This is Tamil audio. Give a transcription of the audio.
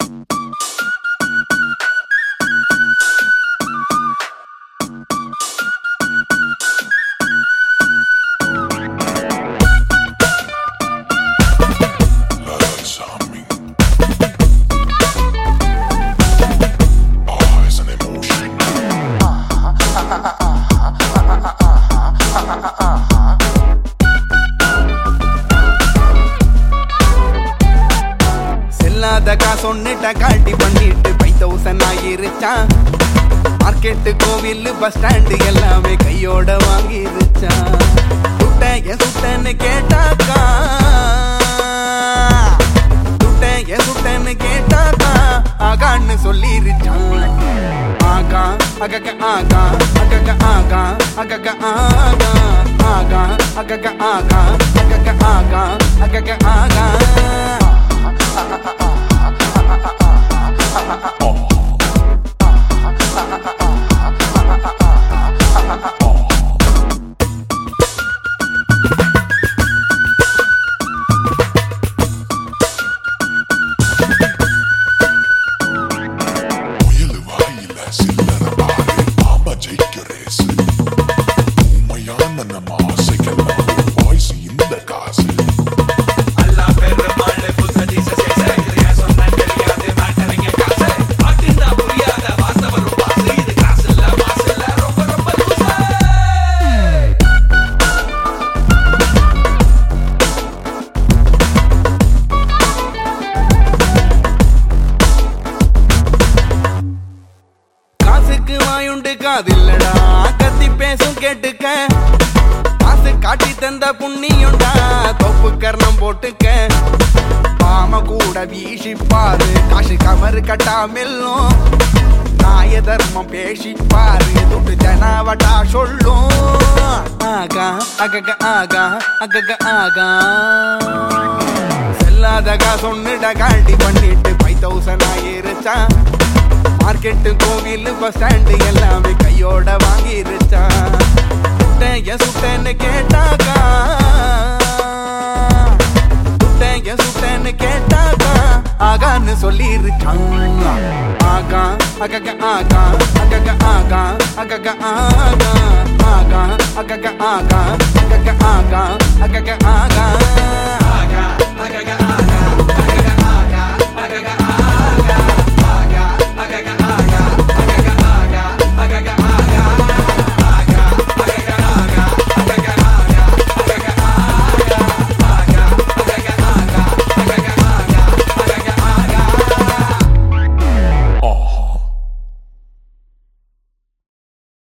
சொன்னிட்ட காட்டி பண்ணிட்டு 5000 ஆகிருச்சான். மார்க்கெட்டு கோவில் பஸ் ஸ்டாண்டு எல்லாமே கையோட வாங்கிருச்சான். சுட்டன்னு கேட்டாக்கா சுட்டன்னு கேட்டாக்கா ஆகான்னு சொல்லிருச்சான். ஆகா அகக ஆகா அகக ஆகா அகக ஆகா ஆகா அகக ஆகா அகக ஆகா அகக ஆகா காதில்லடா கத்தி பேசும் கேட்டுக்க. காசு காட்டி தந்த புண்ணியுண்டா தொப்பு கர்ணம் போட்டுக்க. பாம கூட வீசி பாரு காசு கமரு கட்டாமெல்லும். நாய தர்மம் பேசி பாரு துட்டு ஜனாவட்டா சொல்லும். ஆகா அகக ஆகா அகக ஆகா செல்லாதகா சொன்னிட காட்டி பண்ணிட்டு 5000 ஆகிருச்சான். மார்க்கெட்டு கோவில் பஸ் ஸ்டாண்டு எல்லாமே கையோட வாங்கிருச்சான். சுட்டன்னு கேட்டாக்கா சுட்டன்னு கேட்டாக்கா ஆகான்னு சொல்லிருச்சான். ஆகா அகக ஆகா அகக ஆகா அகக ஆகா ஆகா அகக ஆகா அகக ஆகா அகக ஆகா ஆகா அகக